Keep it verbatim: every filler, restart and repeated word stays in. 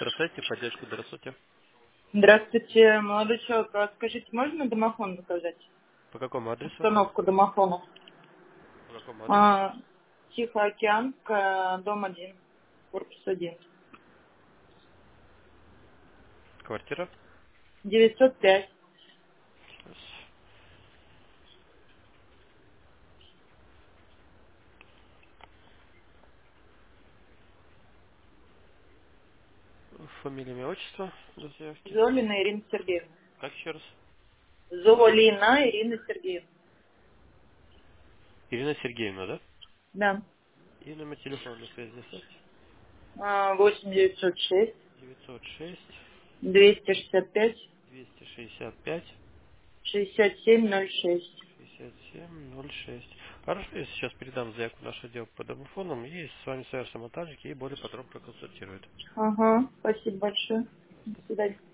Здравствуйте, поддержку здравствуйте. Здравствуйте, молодой человек. А скажите, можно домофон заказать? По какому адресу? Установку домофона. По какому адресу? А, Тихоокеанская, дом один, корпус один. Квартира? девятьсот пять. Сейчас. Фамилия, имя, отчество для заявки. Золина Ирина Сергеевна. Как еще раз? Золина Ирина Сергеевна. Ирина Сергеевна, да? Да. И номер телефона для связи оставьте. А, восемь девятьсот шесть девятьсот шесть двести шестьдесят пять двести шестьдесят пять шестьдесят семь ноль шесть. шестьдесят семь ноль шесть. Хорошо, я сейчас передам заявку в наш отдел по домофонам и с вами свяжутся монтажники и более подробно проконсультируют. Ага, спасибо большое. До свидания.